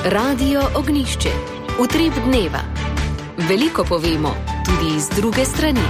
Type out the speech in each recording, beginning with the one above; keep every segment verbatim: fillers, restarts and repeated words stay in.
Radio Ognjišče. Utrip dneva. Veliko povemo, tudi iz druge strani.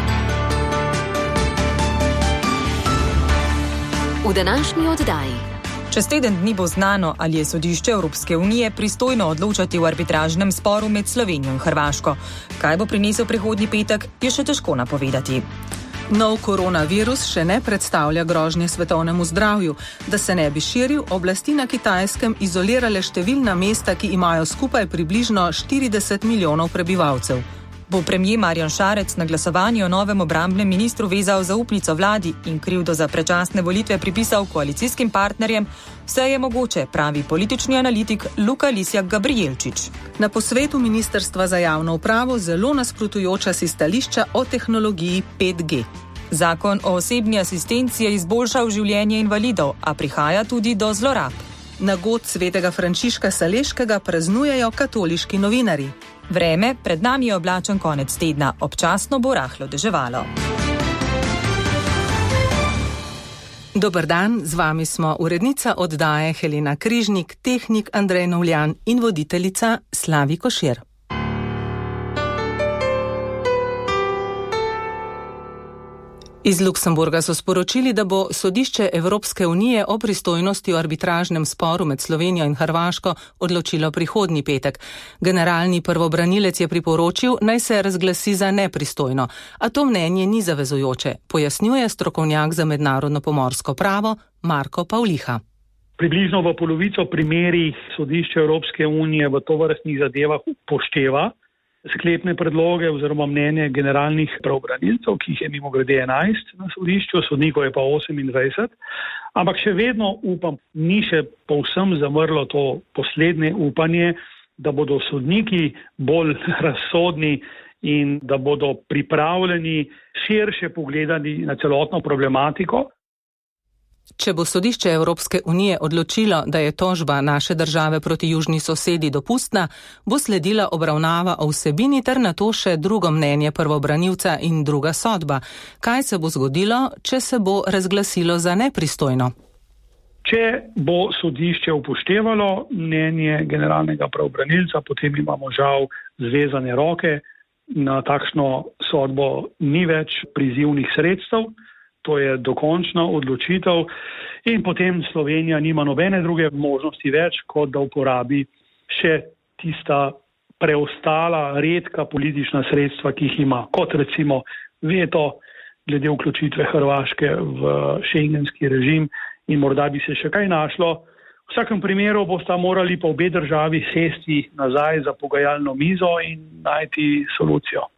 V današnji oddaji. Čez teden dni bo znano, ali je sodišče Evropske unije pristojno odločati v arbitražnem sporu med Slovenijo in Hrvaško. Kaj bo prinesel prihodnji petek, je še težko napovedati. Nov koronavirus še ne predstavlja grožnje svetovnemu zdravju. Da se ne bi širil, oblasti na Kitajskem izolirale številna mesta, ki imajo skupaj približno štirideset milijonov prebivalcev. Bo premier Marjan Šarec na glasovanju o novem obrambnem ministru vezal zaupnico vladi in krivdo za predčasne volitve pripisal koalicijskim partnerjem? Vse je mogoče, pravi politični analitik Luka Lisjak Gabrijelčič. Na posvetu Ministrstva za javno upravo zelo nasprotujoča si stališča o tehnologiji pet G. Zakon o osebni asistenci je izboljšal življenje invalidov, a prihaja tudi do zlorab. Na god svetega Frančiška Saleškega praznujejo katoliški novinarji. Vreme, pred nami je oblačen konec tedna, občasno bo rahlo deževalo. Dober dan, z vami smo urednica oddaje Helena Križnik, tehnik Andrej Novljan in voditeljica Slavi Košir. Iz Luksemburga so sporočili, da bo sodišče Evropske unije o pristojnosti v arbitražnem sporu med Slovenijo in Hrvaško odločilo prihodnji petek. Generalni prvobranilec je priporočil, naj se razglasi za nepristojno, a to mnenje ni zavezujoče, pojasnjuje strokovnjak za mednarodno pomorsko pravo Marko Pavliha. Približno v polovico primerih sodišče Evropske unije v tovrstnih zadevah upošteva sklepne predloge oziroma mnenje generalnih pravobranilcev, ki jih je mimogrede enajst na sodišču, sodnikov je pa osemindvajset, ampak še vedno upam, ni še povsem zamrlo to poslednje upanje, da bodo sodniki bolj razsodni in da bodo pripravljeni širše pogledati na celotno problematiko. Če bo sodišče Evropske unije odločilo, da je tožba naše države proti južni sosedi dopustna, bo sledila obravnava o vsebini ter nato še drugo mnenje prvobranilca in druga sodba. Kaj se bo zgodilo, če se bo razglasilo za nepristojno? Če bo sodišče upoštevalo mnenje generalnega pravobranilca, potem imamo žal zvezane roke. Na takšno sodbo ni več prizivnih sredstev. To je dokončna odločitev in potem Slovenija nima nobene druge možnosti več, kot da uporabi še tista preostala redka politična sredstva, ki jih ima, kot recimo veto glede vključitve Hrvaške v šengenski režim in morda bi se še kaj našlo. V vsakem primeru bosta morali pa obe državi sesti nazaj za pogajalno mizo in najti solucijo.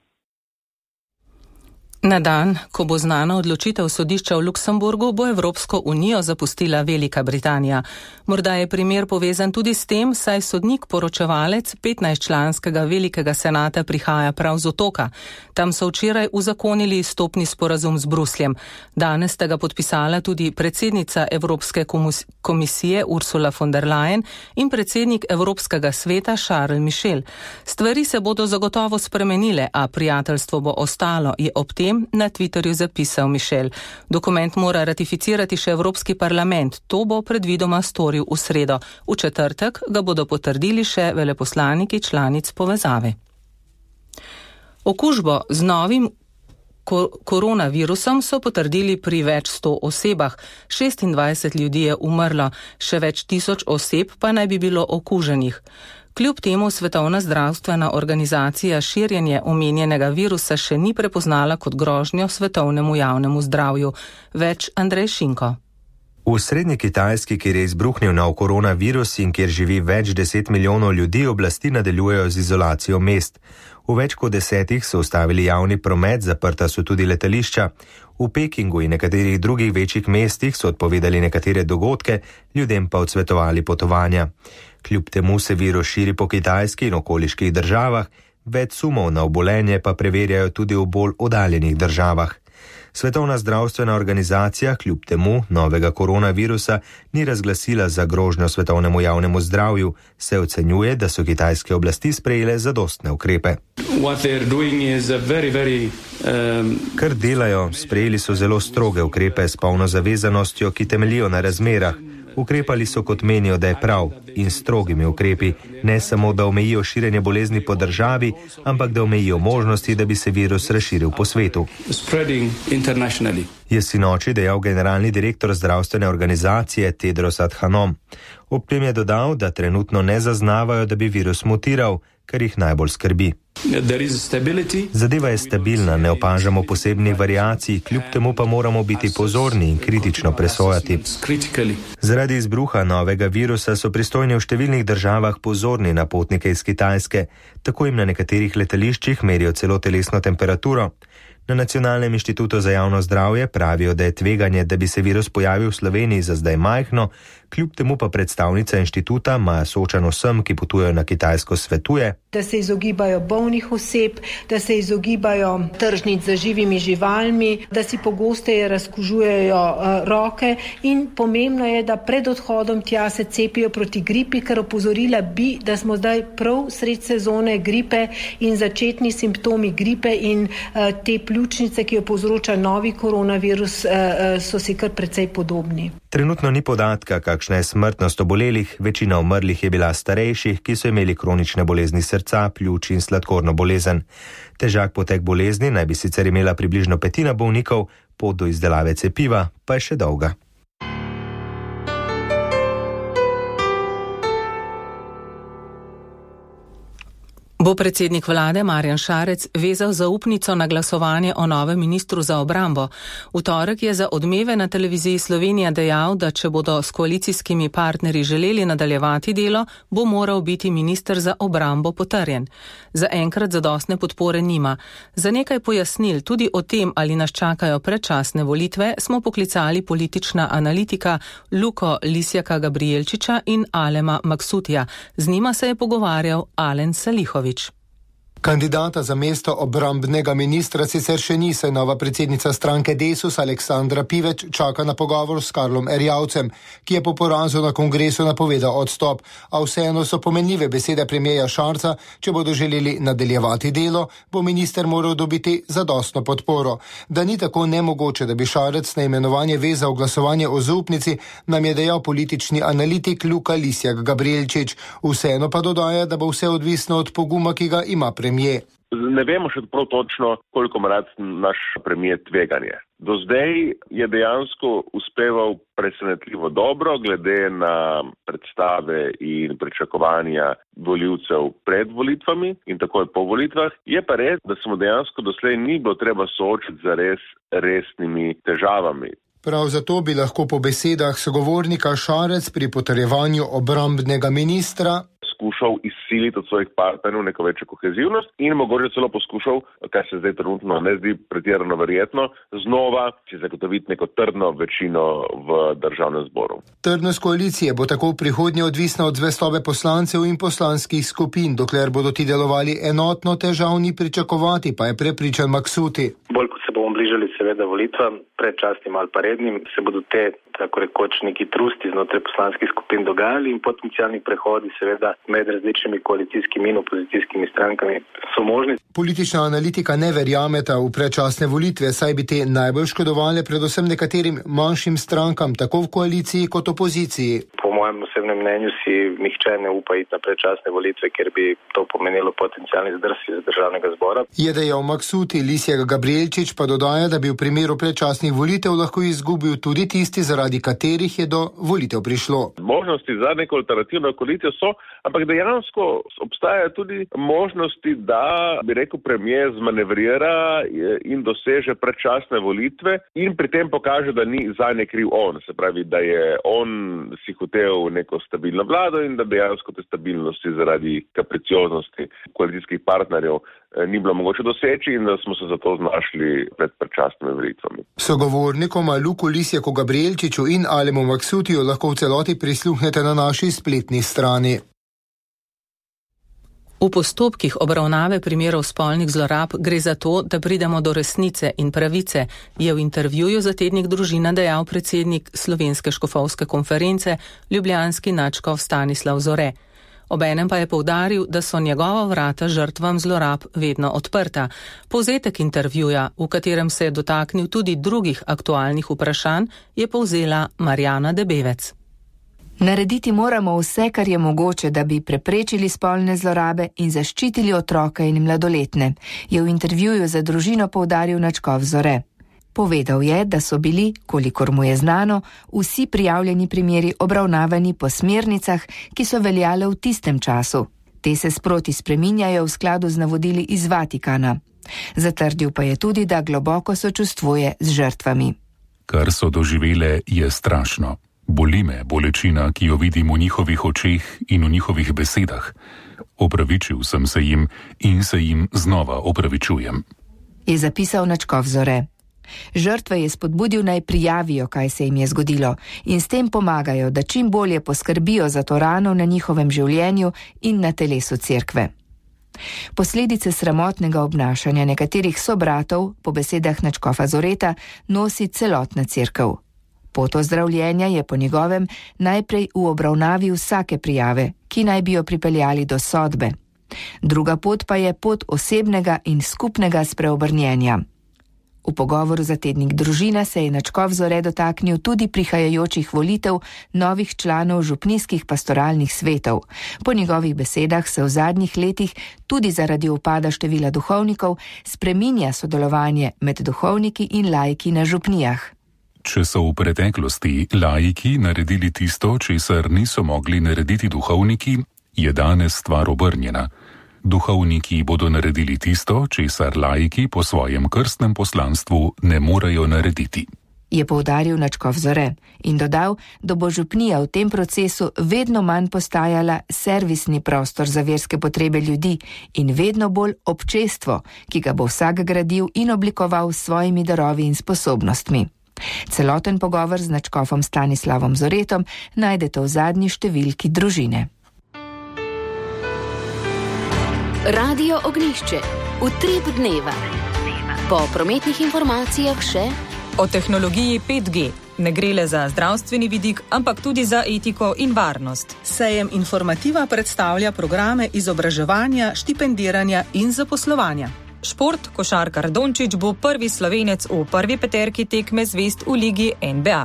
Na dan, ko bo znana odločitev sodišča v Luksemburgu, bo Evropsko unijo zapustila Velika Britanija. Morda je primer povezan tudi s tem, saj sodnik poročevalec petnajstčlanskega Velikega senata prihaja prav z otoka. Tam so včeraj uzakonili stopni sporazum z Brusljem. Danes sta ga podpisala tudi predsednica Evropske komisije Ursula von der Leyen in predsednik Evropskega sveta Charles Michel. Stvari se bodo zagotovo spremenile, a prijateljstvo bo ostalo, je ob tem na Twitterju zapisal Michel. Dokument mora ratificirati še Evropski parlament. To bo predvidoma storil v sredo. V četrtek ga bodo potrdili še veleposlaniki članic povezave. Okužbo z novim koronavirusom so potrdili pri več sto osebah. šestindvajset ljudi je umrlo, še več tisoč oseb pa naj bi bilo okuženih. Kljub temu Svetovna zdravstvena organizacija širjenje omenjenega virusa še ni prepoznala kot grožnjo svetovnemu javnemu zdravju. Več Andrej Šinko. V srednji Kitajski, kjer je izbruhnil nov koronavirus in kjer živi več deset milijonov ljudi, oblasti nadaljujejo z izolacijo mest. V več kot desetih so ustavili javni promet, zaprta so tudi letališča. V Pekingu in nekaterih drugih večjih mestih so odpovedali nekatere dogodke, ljudem pa odsvetovali potovanja. Kljub temu se virus širi po Kitajski in okoliških državah, več sumov na obolenje pa preverjajo tudi v bolj oddaljenih državah. Svetovna zdravstvena organizacija kljub temu novega koronavirusa ni razglasila za grožnjo svetovnemu javnemu zdravju, se ocenjuje, da so kitajske oblasti sprejele zadostne ukrepe. Very, very, um... Kar delajo, sprejeli so zelo stroge ukrepe s polno zavezanostjo, ki temeljijo na razmerah. Ukrepali so, kot menijo, da je prav, in strogimi ukrepi, ne samo, da omejijo širjenje bolezni po državi, ampak da omejijo možnosti, da bi se virus razširil po svetu. Je sinoči dejal generalni direktor zdravstvene organizacije Tedros Adhanom. Ob tem je dodal, da trenutno ne zaznavajo, da bi virus mutiral, kar jih najbolj skrbi. Zadeva je stabilna, ne opažamo posebnih variacij, kljub temu pa moramo biti pozorni in kritično presojati. Zaradi izbruha novega virusa so pristojni v številnih državah pozorni na potnike iz Kitajske, tako jim na nekaterih letališčih merijo celo telesno temperaturo. Na Nacionalnem inštitutu za javno zdravje pravijo, da je tveganje, da bi se virus pojavil v Sloveniji, za zdaj majhno, kljub temu pa predstavnica inštituta Maja Sočan vsem, ki potujejo na Kitajsko, svetuje, da se izogibajo bolnih oseb, da se izogibajo tržnic za živimi živalmi, da si pogosteje razkužujejo uh, roke in pomembno je, da pred odhodom tja se cepijo proti gripi, ker opozorila bi, da smo zdaj prav sred sezone gripe in začetni simptomi gripe in uh, te pljučnice, ki jo povzroča novi koronavirus, uh, uh, so si kar precej podobni. Trenutno ni podatka, kakšna je smrtnost obolelih, večina umrlih je bila starejših, ki so imeli kronične bolezni srca, pljuč in sladkorno bolezen. Težak potek bolezni naj bi sicer imela približno petina bolnikov, pot do izdelave cepiva pa je še dolga. Bo predsednik vlade Marjan Šarec vezal zaupnico na glasovanje o novem ministru za obrambo. V torek je za Odmeve na televiziji Slovenija dejal, da če bodo s koalicijskimi partnerji želeli nadaljevati delo, bo moral biti minister za obrambo potrjen. Za enkrat zadostne podpore nima. Za nekaj pojasnil tudi o tem, ali nas čakajo predčasne volitve, smo poklicali politična analitika Luko Lisjaka Gabrielčiča in Alema Maksutija. Z njima se je pogovarjal Alen Salihović. Kandidata za mesto obrambnega ministra sicer še ni, saj nova predsednica stranke Desus Aleksandra Piveč čaka na pogovor s Karlom Erjavcem, ki je po porazu na kongresu napovedal odstop, a vseeno so pomenljive besede premierja Šarca, če bodo želeli nadaljevati delo, bo minister moral dobiti zadostno podporo. Da ni tako nemogoče, da bi Šarec na imenovanje vezal glasovanje o zaupnici, nam je dejal politični analitik Luka Lisjak Gabrielčič. Vseeno pa dodaja, da bo vse odvisno od poguma, ki ga ima premijer. Ne vemo še prav točno, koliko mrad naš premijer tveganje. Do zdaj je dejansko uspeval presenetljivo dobro, glede na predstave in pričakovanja volivcev pred volitvami in takoj po volitvah. Je pa res, da smo dejansko doslej ni bilo treba soočiti za res resnimi težavami. Prav zato bi lahko po besedah sogovornika Šarec pri potrjevanju obrambnega ministra poskušal izsiliti od svojih partnerjev neko večjo kohezivnost in mogoče celo poskušal, kar se zdaj trenutno ne zdi pretirano verjetno, znova si zagotoviti neko trdno večino v državnem zboru. Trdnost koalicije bo tako v prihodnje odvisna od zvestobe poslancev in poslanskih skupin, dokler bodo ti delovali enotno, težav ni pričakovati, pa je prepričan Maksuti. Bolj kot se bomo bližali seveda volitvam, predčasnim ali pa rednim, se bodo te tako rekoč neki trusti znotraj poslanskih skupin dogajali in potencialni prehodi seveda med različnimi koalicijskimi in opozicijskimi strankami so možni. Politična analitika ne verjameta v predčasne volitve, saj bi te najbolj škodovale predvsem nekaterim manjšim strankam, tako v koaliciji kot opoziciji. Po mojem osebnem mnenju si nihče ne upa iti na predčasne volitve, ker bi to pomenilo potencialni zdrs iz državnega zbora. Je dejal Maksuti. Lisjak Gabrielčič pa dodaja, da bi v primeru predčasnih volitev lahko izgubil tudi tisti, zaradi katerih je do volitev prišlo. Možnosti za neko alternativno koalicijo so, ampak dejansko obstajajo tudi možnosti, da bi rekel premijer zmanevrira in doseže predčasne volitve in pri tem pokaže, da ni zanje kriv on. Se pravi, da je on si hotel neko stabilno vlado in da dejansko te stabilnosti zaradi kapricioznosti koalicijskih partnerjev ni bilo mogoče doseči in da smo se zato znašli pred predčasnimi volitvami. Sogovornikoma Luku Lisjaku Gabrielčiču in Alemu Maksutiju lahko v celoti prisluhnete na naši spletni strani. V postopkih obravnave primerov spolnih zlorab gre za to, da pridemo do resnice in pravice, je v intervjuju za tednik Družina dejal predsednik Slovenske škofovske konference, ljubljanski nadškof Stanislav Zore. Obenem pa je poudaril, da so njegova vrata žrtvam zlorab vedno odprta. Povzetek intervjuja, v katerem se je dotaknil tudi drugih aktualnih vprašanj, je povzela Marjana Debevec. Narediti moramo vse, kar je mogoče, da bi preprečili spolne zlorabe in zaščitili otroke in mladoletne, je v intervjuju za Družino poudaril nadškof Zore. Povedal je, da so bili, kolikor mu je znano, vsi prijavljeni primeri obravnavani po smernicah, ki so veljale v tistem času. Te se sproti spreminjajo v skladu z navodili iz Vatikana. Zatrdil pa je tudi, da globoko sočustvuje z žrtvami. Kar so doživele, je strašno. Boli me bolečina, ki jo vidim v njihovih očeh in v njihovih besedah. Opravičil sem se jim in se jim znova opravičujem. Je zapisal nadškof Zore. Žrtve je spodbudil naj prijavijo, kaj se jim je zgodilo, in s tem pomagajo, da čim bolje poskrbijo za to rano na njihovem življenju in na telesu cerkve. Posledice sramotnega obnašanja nekaterih sobratov, po besedah nadškofa Zoreta, nosi celotna cerkev. Pot ozdravljenja je po njegovem najprej v obravnavi vsake prijave, ki naj bi jo pripeljali do sodbe. Druga pot pa je pot osebnega in skupnega spreobrnjenja. V pogovoru za tednik Družina se je nadškof Zore dotaknil tudi prihajajočih volitev novih članov župnijskih pastoralnih svetov. Po njegovih besedah se v zadnjih letih tudi zaradi upada števila duhovnikov spreminja sodelovanje med duhovniki in laiki na župnijah. Če so v preteklosti laiki naredili tisto, česar niso mogli narediti duhovniki, je danes stvar obrnjena. Duhovniki bodo naredili tisto, česar laiki po svojem krstnem poslanstvu ne morejo narediti. Je poudaril nadškof Zore in dodal, da bo župnija v tem procesu vedno manj postajala servisni prostor za verske potrebe ljudi in vedno bolj občestvo, ki ga bo vsak gradil in oblikoval s svojimi darovi in sposobnostmi. Celoten pogovor z nadškofom Stanislavom Zoretom najdete v zadnji številki Družine. Radio Ognjišče. Utrip dneva. Po prometnih informacijah še o tehnologiji pet G. Ne gre le za zdravstveni vidik, ampak tudi za etiko in varnost. Sejem Informativa predstavlja programe izobraževanja, štipendiranja in zaposlovanja. Šport, košarkar Dončić bo prvi Slovenec v prvi peterki tekme zvezd v ligi N B A.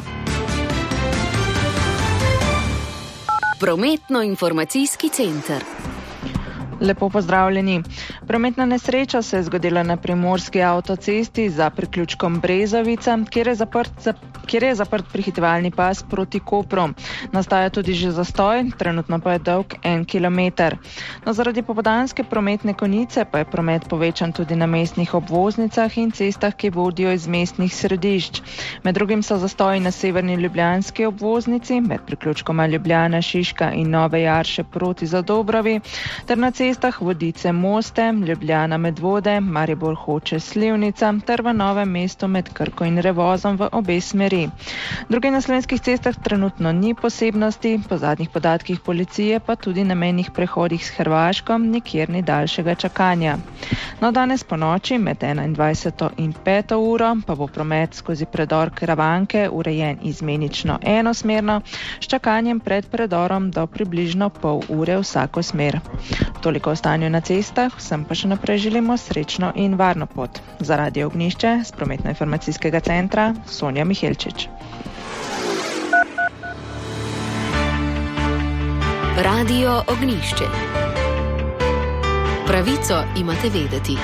Prometno-informacijski center. Lepo pozdravljeni. Prometna nesreča se je zgodila na primorski avtocesti za priključkom Brezovica, kjer je zaprt, kjer je zaprt prehitevalni pas proti Kopru. Nastaja tudi že zastoj, trenutno pa je dolg en kilometer. No, zaradi popoldanske prometne konice pa je promet povečan tudi na mestnih obvoznicah in cestah, ki vodijo iz mestnih središč. Med drugim so zastoji na severni ljubljanski obvoznici, med priključkoma Ljubljana, Šiška in Nove Jarše proti Zadobrovi, ter na cestah Vodice Moste, Ljubljana Medvode, Maribor Hoče Slivnica ter v Novem mestu med Krko in Revozom v obe smeri. Druge na slovenskih cestah trenutno ni posebnosti, po zadnjih podatkih policije pa tudi na mejnih prehodih s Hrvaško nikjer ni daljšega čakanja. No, danes po noči med enaindvajseto in peto uro pa bo promet skozi predor Karavanke urejen izmenično enosmerno, s čakanjem pred predorom do približno pol ure vsako smer. Toliko o stanju na cestah, vsem pa še naprej želimo srečno in varno pot. Za Radio Ognjišče z Prometno-informacijskega centra Sonja Mihelčič. Radio Ognjišče. Pravico imate vedeti.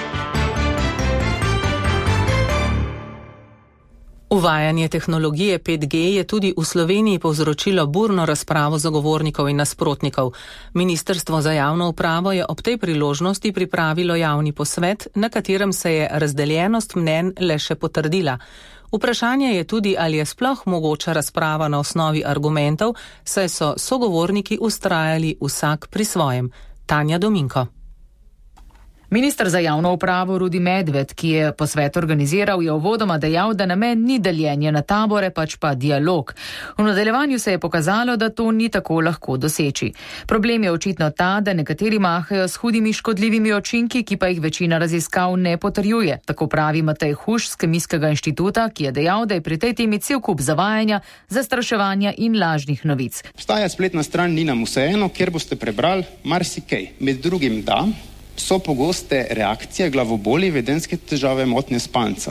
Uvajanje tehnologije pet G je tudi v Sloveniji povzročilo burno razpravo zagovornikov in nasprotnikov. Ministrstvo za javno upravo je ob tej priložnosti pripravilo javni posvet, na katerem se je razdeljenost mnenj le še potrdila. Vprašanje je tudi, ali je sploh mogoča razprava na osnovi argumentov, saj so sogovorniki vztrajali vsak pri svojem. Tanja Dominko. Minister za javno upravo Rudi Medved, ki je posvet organiziral, je uvodoma dejal, da namen ni deljenje na tabore, pač pa dialog. V nadaljevanju se je pokazalo, da to ni tako lahko doseči. Problem je očitno ta, da nekateri mahajo s hudimi škodljivimi učinki, ki pa jih večina raziskav ne potrjuje. Tako pravi Matej Huš z Kemijskega inštituta, ki je dejal, da je pri tej temi cel kup zavajanja, zastraševanja in lažnih novic. Obstaja spletna stran Ni nam vseeno, kjer boste prebrali marsikaj. Med drugim da so pogoste reakcije, glavoboli, vedenske težave, motnje spanca.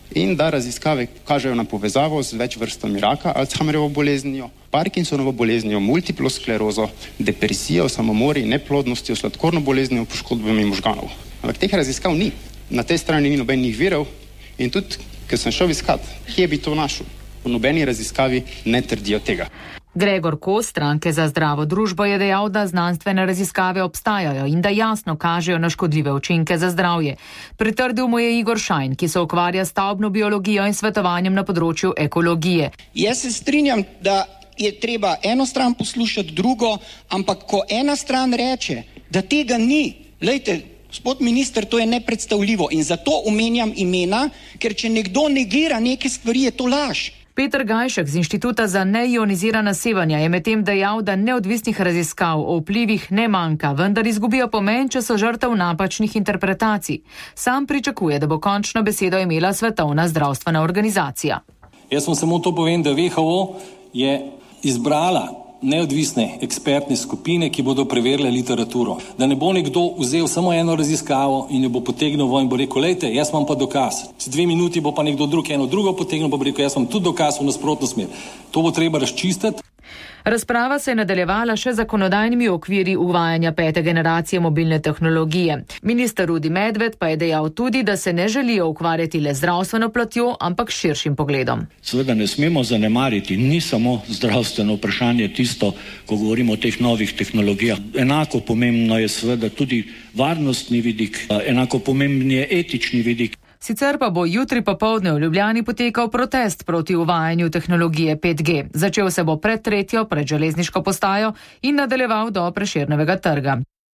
in da raziskave kažejo na povezavo z več vrstami raka, Alzheimerjevo boleznijo, Parkinsonovo boleznijo, multiplo sklerozo, depresijo, samomori, neplodnostjo, sladkorno boleznijo, poškodbami možganov. Ampak teh raziskav ni. Na tej strani ni nobenih virov in tudi, ker sem šel iskat, kje bi to našel? V nobeni raziskavi ne trdijo tega. Gregor Kos, Stranke za zdravo družbo, je dejal, da znanstvene raziskave obstajajo in da jasno kažejo na škodljive učinke za zdravje. Pritrdil mu je Igor Šajn, ki se ukvarja s stavbno biologijo in svetovanjem na področju ekologije. Jaz se strinjam, da je treba eno stran poslušati drugo, ampak ko ena stran reče, da tega ni, lejte, gospod minister, to je nepredstavljivo in zato omenjam imena, ker če nekdo negira neke stvari, je to laž. Peter Gajšek z Inštituta za neionizirana sevanja je medtem dejal, da neodvisnih raziskav o vplivih ne manjka, vendar izgubijo pomen, če so žrtev napačnih interpretacij. Sam pričakuje, da bo končno besedo imela Svetovna zdravstvena organizacija. Jaz vam samo to povem, da W H O je izbrala neodvisne ekspertne skupine, ki bodo preverile literaturo. Da ne bo nekdo vzel samo eno raziskavo in jo bo potegnil ven in bo rekel, lejte, jaz imam pa dokaz. Z dve minuti bo pa nekdo drug eno drugo potegnil, pa bo rekel, jaz imam tudi dokaz v nasprotno smer. To bo treba razčistiti. Razprava se je nadaljevala še zakonodajnimi okviri uvajanja pete generacije mobilne tehnologije. Minister Rudi Medved pa je dejal tudi, da se ne želijo ukvarjati le zdravstveno platjo, ampak širšim pogledom. Seveda ne smemo zanemariti, ni samo zdravstveno vprašanje tisto, ko govorimo o teh novih tehnologijah. Enako pomembno je seveda tudi varnostni vidik, enako pomemben je etični vidik. Sicer pa bo jutri popoldne v Ljubljani potekal protest proti uvajanju tehnologije pet G. Začel se bo pred tretjo, pred železniško postajo in nadaljeval do Prešernovega trga.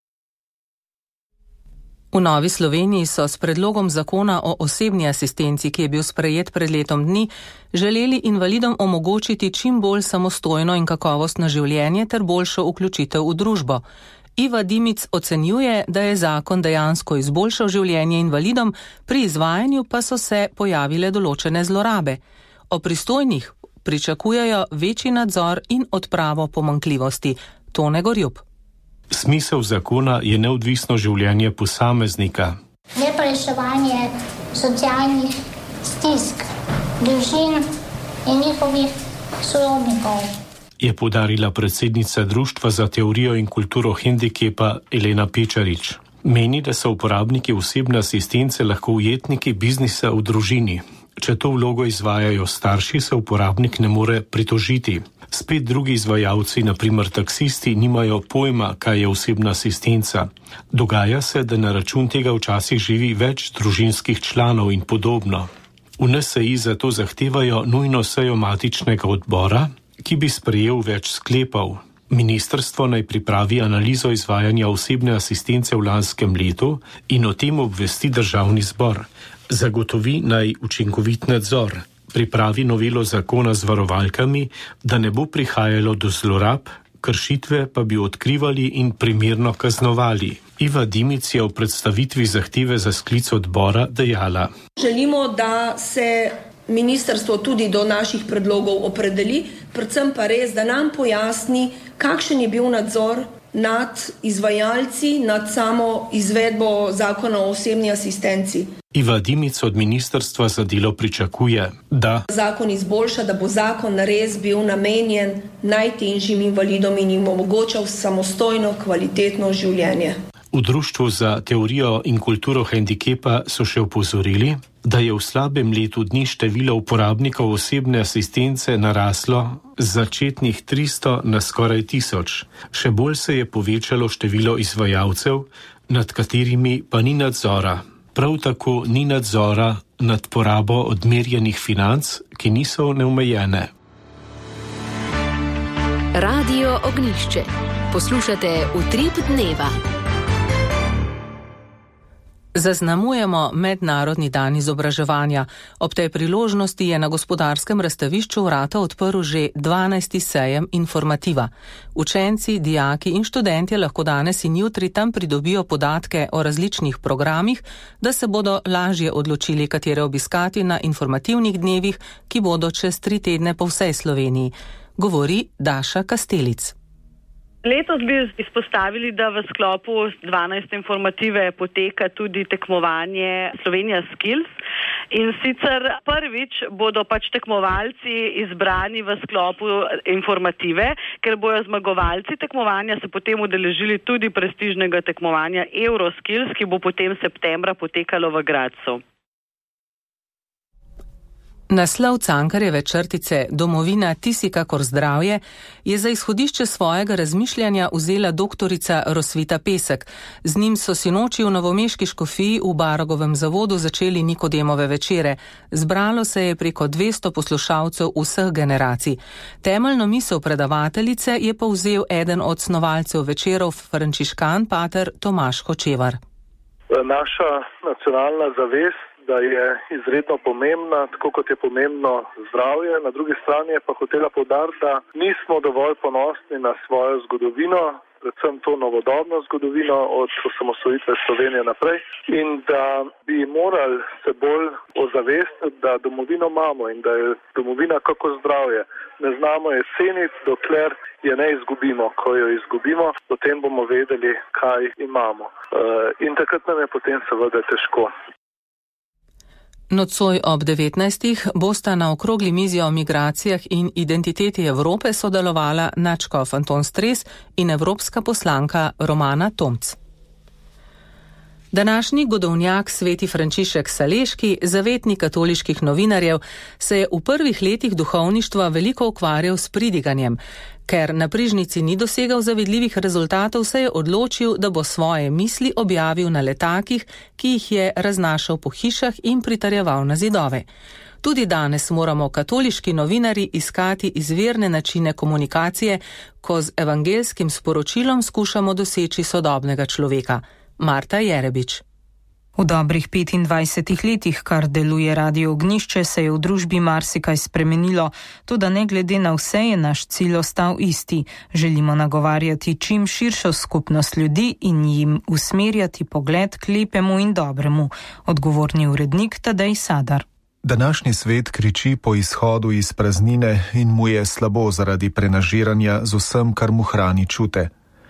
V Novi Sloveniji so s predlogom zakona o osebni asistenci, ki je bil sprejet pred letom dni, želeli invalidom omogočiti čim bolj samostojno in kakovostno življenje ter boljšo vključitev v družbo. Iva Dimic ocenjuje, da je zakon dejansko izboljšal življenje invalidom, pri izvajanju pa so se pojavile določene zlorabe. O pristojnih pričakujejo večji nadzor in odpravo pomanjkljivosti. Tone Gorjup. Smisel zakona je neodvisno življenje posameznika. Ne pa reševanje socialnih stisk, družin in njihovih sorodnikov, je poudarila predsednica Društva za teorijo in kulturo hendikepa Elena Pečarič. Meni, da so uporabniki osebne asistence lahko ujetniki biznisa v družini. Če to vlogo izvajajo starši, se uporabnik ne more pritožiti. Spet drugi izvajalci, na primer taksisti, nimajo pojma, kaj je osebna asistenca. Dogaja se, da na račun tega včasih živi več družinskih članov in podobno. V N S I zato zahtevajo nujno sejo matičnega odbora, ki bi sprejel več sklepov. Ministrstvo naj pripravi analizo izvajanja osebne asistence v lanskem letu in o tem obvesti državni zbor. Zagotovi naj učinkovit nadzor, pripravi novelo zakona z varovalkami, da ne bo prihajalo do zlorab, kršitve pa bi odkrivali in primerno kaznovali. Iva Dimic je v predstavitvi zahteve za sklic odbora dejala. Želimo, da se ministrstvo tudi do naših predlogov opredeli, predvsem pa res, da nam pojasni, kakšen je bil nadzor nad izvajalci, nad samo izvedbo zakona o osebni asistenci. Iva Dimic od ministrstva za delo pričakuje, da zakon izboljša, da bo zakon res bil namenjen najtežjim invalidom in jim omogočal samostojno, kvalitetno življenje. V Društvu za teorijo in kulturo hendikepa so še opozorili, da je v slabem letu dni število uporabnikov osebne asistence naraslo z začetnih tristo na skoraj tisoč. Še bolj se je povečalo število izvajalcev, nad katerimi pa ni nadzora. Prav tako ni nadzora nad porabo odmerjenih financ, ki niso neomejene. Radio Ognjišče. Poslušate Utrip dneva. Zaznamujemo Mednarodni dan izobraževanja. Ob tej priložnosti je na Gospodarskem razstavišču vrata odprl že dvanajsti sejem informativa. Učenci, dijaki in študentje lahko danes in jutri tam pridobijo podatke o različnih programih, da se bodo lažje odločili, katere obiskati na informativnih dnevih, ki bodo čez tri tedne po vsej Sloveniji. Govori Daša Kastelic. Letos bi izpostavili, da v sklopu dvanajste informative poteka tudi tekmovanje Slovenija Skills in sicer prvič bodo pač tekmovalci izbrani v sklopu informative, ker bojo zmagovalci tekmovanja se potem udeležili tudi prestižnega tekmovanja Euroskills, ki bo potem septembra potekalo v Gradcu. Naslov Cankarjeve črtice Domovina, ti si kakor zdravje je za izhodišče svojega razmišljanja vzela doktorica Rosvita Pesek. Z njim so sinoči v novomeški škofiji v Barogovem zavodu začeli Nikodemove večere. Zbralo se je preko dvesto poslušalcev vseh generacij. Temeljno misel predavateljice je povzel eden od snovalcev večerov, frančiškan pater Tomaž Hočevar. Naša nacionalna zavest, da je izredno pomembna, tako kot je pomembno zdravje. Na drugi strani je pa hotela poudariti, da nismo dovolj ponosni na svojo zgodovino, predvsem to novodobno zgodovino od osamosvojitve Slovenije naprej, in da bi morali se bolj ozavestiti, da domovino imamo in da je domovina kako zdravje. Ne znamo je ceniti, dokler je ne izgubimo. Ko jo izgubimo, potem bomo vedeli, kaj imamo. In takrat nam je potem seveda težko. Nocoj ob devetnajstih bosta na okrogli mizi o migracijah in identiteti Evrope sodelovala nadškof Anton Stres in evropska poslanka Romana Tomc. Današnji godovnjak sveti Frančišek Saleški, zavetnik katoliških novinarjev, se je v prvih letih duhovništva veliko ukvarjal s pridiganjem. Ker na Prižnici ni dosegal zavidljivih rezultatov, se je odločil, da bo svoje misli objavil na letakih, ki jih je raznašal po hišah in pritrjeval na zidove. Tudi danes moramo katoliški novinarji iskati izvirne načine komunikacije, ko z evangelskim sporočilom skušamo doseči sodobnega človeka. Marta Jerebič. V dobrih petindvajsetih letih, kar deluje Radio Ognjišče, se je v družbi marsikaj spremenilo, toda ne glede na vse je naš cilj ostal isti. Želimo nagovarjati čim širšo skupnost ljudi in jim usmerjati pogled k lepemu in dobremu. Odgovorni urednik Tadej Sadar. Današnji svet kriči po izhodu iz praznine in mu je slabo zaradi prenažiranja z vsem, kar mu hrani čute.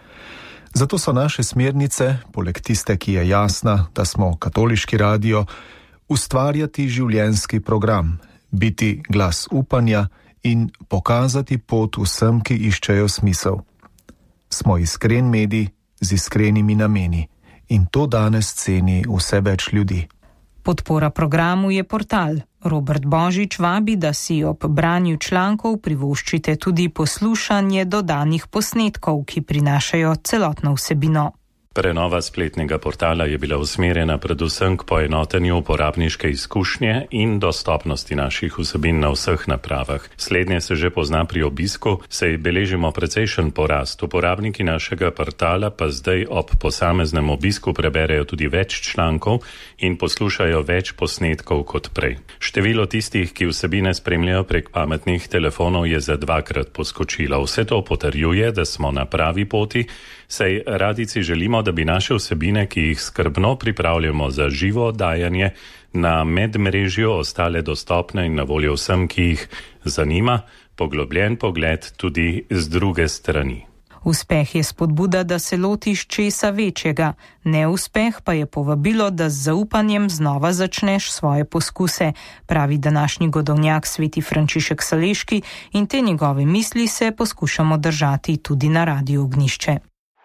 Zato so naše smernice, poleg tiste, ki je jasna, da smo katoliški radio, ustvarjati življenjski program, biti glas upanja in pokazati pot vsem, ki iščejo smisel. Smo iskren medij z iskrenimi nameni in to danes ceni vse več ljudi. Podpora programu je portal. Robert Božič vabi, da si ob branju člankov privoščite tudi poslušanje dodanih posnetkov, ki prinašajo celotno vsebino. Prenova spletnega portala je bila usmerjena predvsem k poenotenju uporabniške izkušnje in dostopnosti naših vsebin na vseh napravah. Slednje se že pozna pri obisku, saj beležimo precejšen porast. Uporabniki našega portala pa zdaj ob posameznem obisku preberejo tudi več člankov in poslušajo več posnetkov kot prej. Število tistih, ki vsebine spremljajo prek pametnih telefonov, je za dvakrat poskočilo. Vse to potrjuje, da smo na pravi poti, saj radici želimo, da bi naše vsebine, ki jih skrbno pripravljamo za živo oddajanje, na medmrežju ostale dostopne in na voljo vsem, ki jih zanima poglobljen pogled tudi z druge strani. Uspeh je spodbuda, da se lotiš česa večjega. Neuspeh pa je povabilo, da z zaupanjem znova začneš svoje poskuse, pravi današnji godovnjak sveti Frančišek Saleški, in te njegove misli se poskušamo držati tudi na Radiu Ognjišče.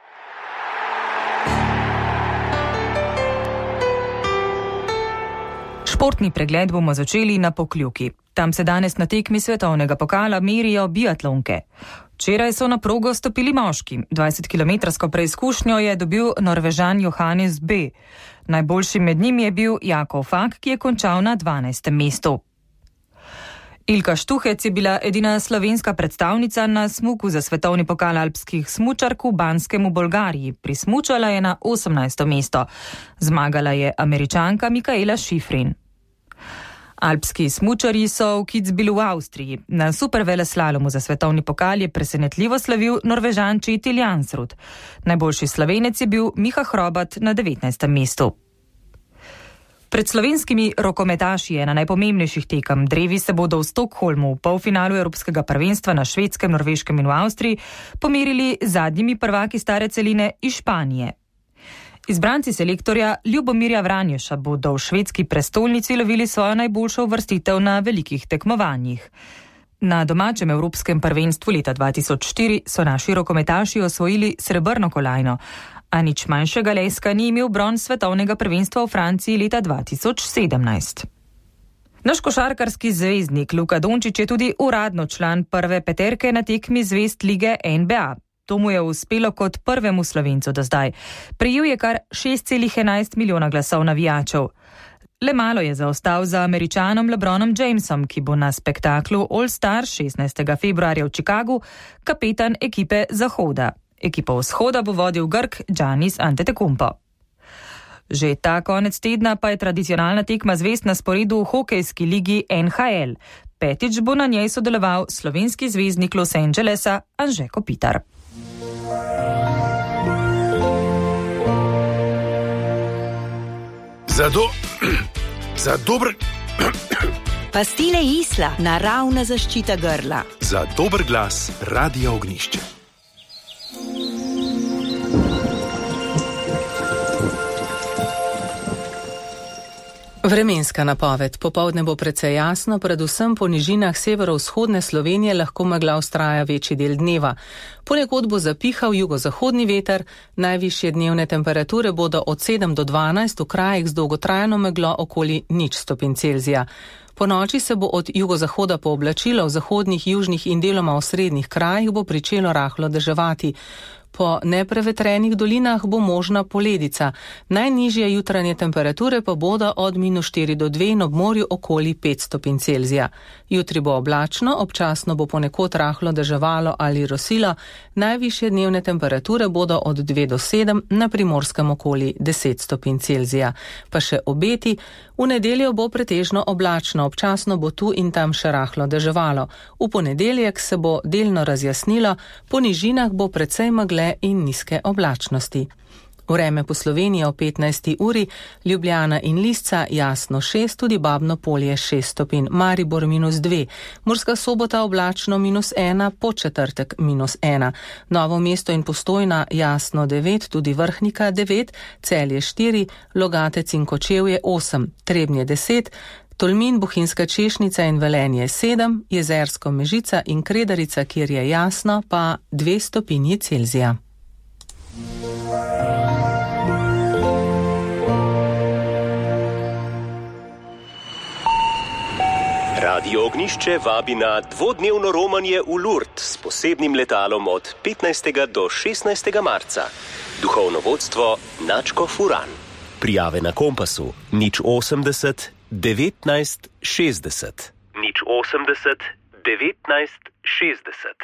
Športni pregled bomo začeli na Pokljuki. Tam se danes na tekmi svetovnega pokala merijo biatlonke. Včeraj so na progo stopili moški. dvajsetkilometrsko preizkušnjo je dobil Norvežan Johannes B. Najboljši med njimi je bil Jakov Fak, ki je končal na dvanajstem mestu. Ilka Štuhec je bila edina slovenska predstavnica na smuku za svetovni pokal alpskih smučark v Banskem v Bolgariji. Prismučala je na osemnajsto mesto. Zmagala je Američanka Mikaela Šifrin. Alpski smučarji so v Kitzbühelu v Avstriji. Na superveleslalomu za svetovni pokal je presenetljivo slavil Norvežan Kjetil Jansrud. Najboljši Slovenec je bil Miha Hrobat na devetnajstem mestu. Pred slovenskimi rokometaši je na najpomembnejših tekem. Drevi se bodo v Stockholmu v polfinalu Evropskega prvenstva na Švedskem, Norveškem in v Avstriji pomerili zadnjimi prvaki stare celine iz Španije. Izbranci selektorja Ljubomirja Vranješa bodo v švedski prestolnici lovili svojo najboljšo uvrstitev na velikih tekmovanjih. Na domačem Evropskem prvenstvu leta dva tisoč štiri so naši rokometaši osvojili srebrno kolajno, a nič manjšega leska ni imel bron svetovnega prvenstva v Franciji leta dva tisoč sedemnajst. Naš košarkarski zvezdnik Luka Dončić je tudi uradno član prve peterke na tekmi zvezd lige N B A. To mu je uspelo kot prvemu Slovencu do zdaj. Prejel je kar šest celih enajst milijona glasov navijačev. Le malo je zaostal za Američanom LeBronom Jamesom, ki bo na spektaklu All Star šestnajstega februarja v Chicagu kapetan ekipe Zahoda. Ekipo Vzhoda bo vodil Grk Giannis Antetokounmpo. Že ta konec tedna pa je tradicionalna tekma zvezd na sporedu v hokejski ligi N H L. Petič bo na njej sodeloval slovenski zvezdnik Los Angelesa Anže Kopitar. Za, do, za dober... Pastile Isla, naravna zaščita grla. Za dober glas Radio Ognišče. Vremenska napoved. Popoldne bo precej jasno, predvsem po nižinah severovzhodne Slovenije lahko megla vztraja večji del dneva. Ponekod bo zapihal jugozahodni veter, najvišje dnevne temperature bodo od sedem do dvanajst, v krajih z dolgotrajno meglo okoli nič stopinj Celzija. Po noči se bo od jugozahoda pooblačilo, v zahodnih, južnih in deloma osrednjih krajih bo pričelo rahlo deževati. Po neprevetrenih dolinah bo možna poledica. Najnižje jutranje temperature pa bodo od minus štiri do dve in ob morju okoli pet stopinj Celzija. Jutri bo oblačno, občasno bo ponekod rahlo deževalo ali rosilo, najvišje dnevne temperature bodo od dve do sedem, na Primorskem okoli deset stopinj Celzija. Pa še obeti, v nedeljo bo pretežno oblačno, občasno bo tu in tam še rahlo deževalo. V ponedeljek se bo delno razjasnilo, po nižinah bo precej megle in nizke oblačnosti. Vreme po Sloveniji o petnajsti uri, Ljubljana in Lisca jasno šest, tudi Babno Polje šest stopinj, Maribor minus dve, Murska Sobota oblačno minus ena, Podčetrtek minus ena, Novo mesto in Postojna jasno devet, tudi Vrhnika devet, Celje štiri, Logatec in Kočevje osem, Trebnje deset, Tolmin, Bohinjska Češnica in Velenje sedem, Jezersko, Mežica in Kredarica, kjer je jasno, pa dve stopinji Celzija. Radio Ognišče vabi na dvodnevno romanje v Lourdes s posebnim letalom od petnajstega do šestnajstega marca. Duhovno vodstvo Načko Furan. Prijave na Kompasu nič osemdeset devetnajst šestdeset. nič osemdeset devetnajst šestdeset.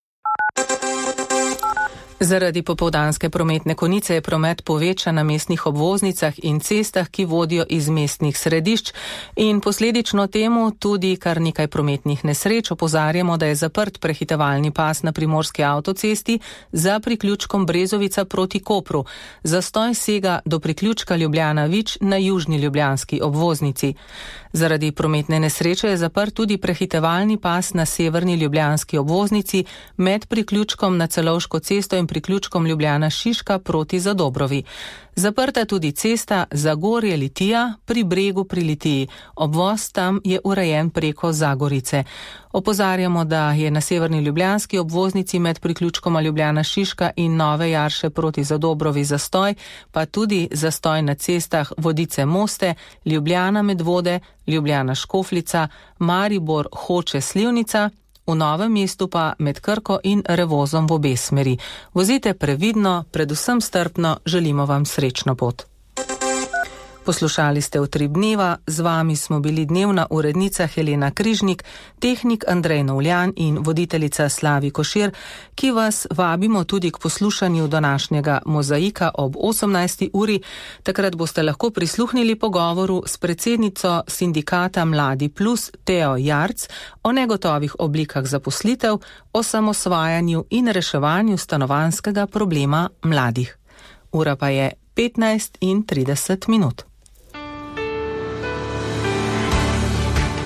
Zaradi popoldanske prometne konice je promet povečan na mestnih obvoznicah in cestah, ki vodijo iz mestnih središč, in posledično temu tudi kar nekaj prometnih nesreč. Opozarjamo, da je zaprt prehitevalni pas na primorski avtocesti za priključkom Brezovica proti Kopru. Zastoj sega do priključka Ljubljana-Vič na južni ljubljanski obvoznici. Zaradi prometne nesreče je zaprt tudi prehitevalni pas na severni ljubljanski obvoznici med priključkom na Celovško cesto in priključkom Ljubljana-Šiška proti Zadobrovi. Zaprta tudi cesta Zagorje-Litija pri Bregu pri Litiji. Obvoz tam je urejen preko Zagorice. Opozarjamo, da je na severni ljubljanski obvoznici med priključkoma Ljubljana-Šiška in Nove Jarše proti Zadobrovi zastoj, pa tudi zastoj na cestah Vodice-Moste, Ljubljana-Medvode, Ljubljana-Škofljica, Maribor-Hoče-Slivnica, v Novem mestu pa med Krko in Revozom v obe smeri. Vozite previdno, predvsem strpno, želimo vam srečno pot. Poslušali ste Utrip dneva, z vami smo bili dnevna urednica Helena Križnik, tehnik Andrej Novljan in voditeljica Slavi Košir, ki vas vabimo tudi k poslušanju današnjega Mozaika ob osemnajsti uri. Takrat boste lahko prisluhnili pogovoru s predsednico sindikata Mladi Plus Teo Jarc o negotovih oblikah zaposlitev, o samosvajanju in reševanju stanovanjskega problema mladih. Ura pa je petnajst in trideset minut.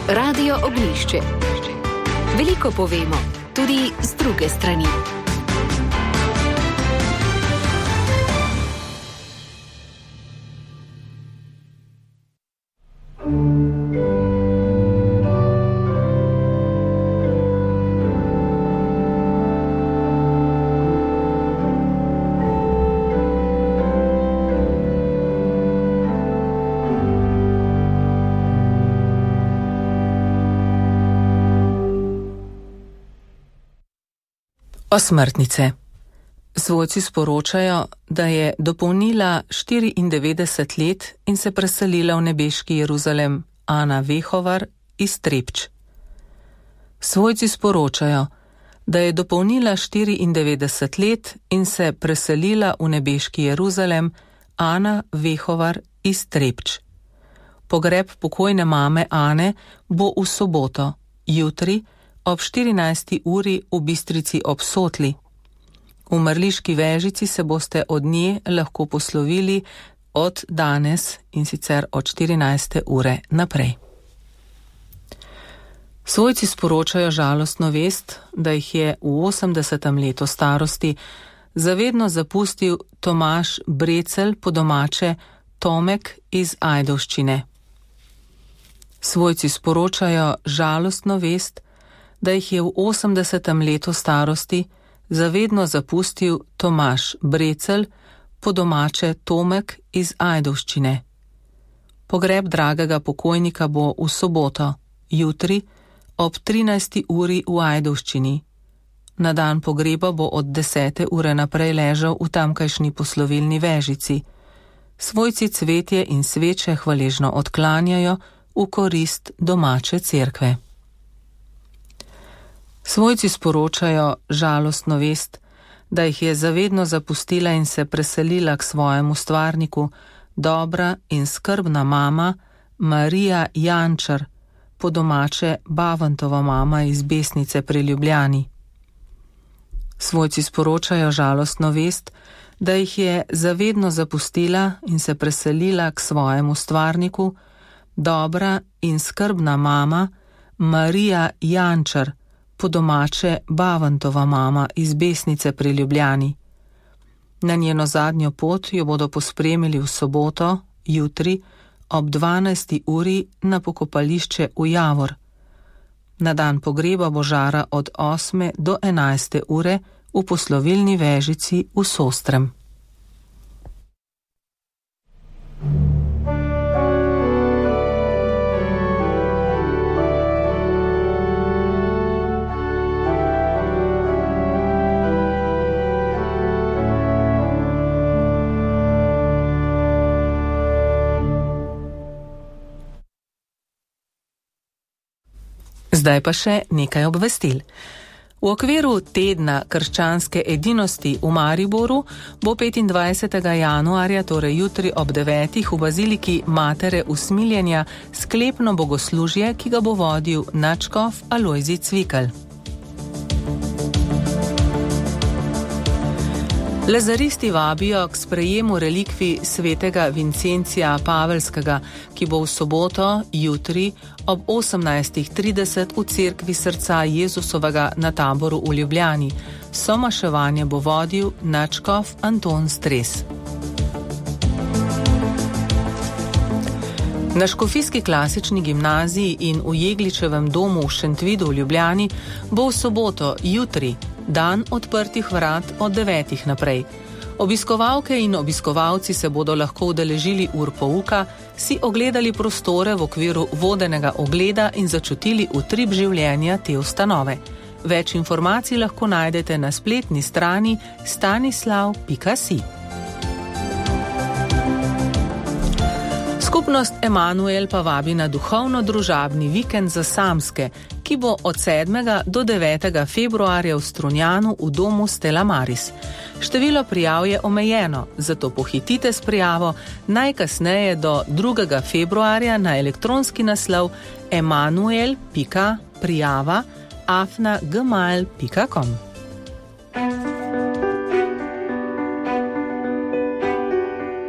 Radio Ognišče. Veliko povemo, tudi z druge strani. Osmrtnice. Svojci sporočajo, da je dopolnila štiriindevetdeset let in se preselila v nebeški Jeruzalem Ana Vehovar iz Trepč. Svojci sporočajo, da je dopolnila štiriindevetdeset let in se preselila v nebeški Jeruzalem Ana Vehovar iz Trepč. Pogreb pokojne mame Ane bo v soboto, jutri, ob štirinajsti uri v Bistrici ob Sotli. V mrliški vežici se boste od nje lahko poslovili od danes in sicer od štirinajste ure naprej. Svojci sporočajo žalostno vest, da jih je v osemdesetem letu starosti zavedno zapustil Tomaž Brecelj, po domače Tomek iz Ajdovščine. Svojci sporočajo žalostno vest, da jih je v osemdesetem letu starosti zavedno zapustil Tomaž Brecelj, po domače Tomek iz Ajdovščine. Pogreb dragega pokojnika bo v soboto, jutri, ob trinajsti uri v Ajdovščini. Na dan pogreba bo od desete ure naprej ležal v tamkajšnji poslovilni vežici. Svojci cvetje in sveče hvaležno odklanjajo v korist domače cerkve. Svojci sporočajo žalostno vest, da jih je zavedno zapustila in se preselila k svojemu stvarniku dobra in skrbna mama Marija Jančar, po domače Bavantova mama iz Besnice pri Ljubljani. Svojci sporočajo žalostno vest, da jih je zavedno zapustila in se preselila k svojemu stvarniku dobra in skrbna mama Marija Jančar, po domače Bavantova mama iz Besnice pri Ljubljani. Na njeno zadnjo pot jo bodo pospremili v soboto, jutri, ob dvanajsti uri na pokopališče v Javor. Na dan pogreba bo žara od osme do enajste ure v poslovilni vežici v Sostrem. Zdaj pa še nekaj obvestil. V okviru tedna krščanske edinosti v Mariboru bo petindvajsetega januarja, torej jutri ob devetih v baziliki Matere Usmiljenja, sklepno bogoslužje, ki ga bo vodil nadškof Alojzij Cvikl. Lazaristi vabijo k sprejemu relikvij svetega Vincencija Pavelskega, ki bo v soboto, jutri, ob osemnajstih trideset v cerkvi srca Jezusovega na Taboru v Ljubljani. Somaševanje bo vodil nadškof Anton Stres. Na Škofijski klasični gimnaziji in v Jegličevem domu v Šentvidu v Ljubljani bo v soboto, jutri, dan odprtih vrat od devetih naprej. Obiskovalke in obiskovalci se bodo lahko udeležili ur pouka, si ogledali prostore v okviru vodenega ogleda in začutili utrip življenja te ustanove. Več informacij lahko najdete na spletni strani stanislav pika si. Skupnost Emanuel pa vabi na duhovno-družabni vikend za samske, ki bo od sedmega do devetega februarja v Strunjanu v domu Stella Maris. Število prijav je omejeno, zato pohitite s prijavo najkasneje do drugega februarja na elektronski naslov emanuel pika prijava afna gmail pika com.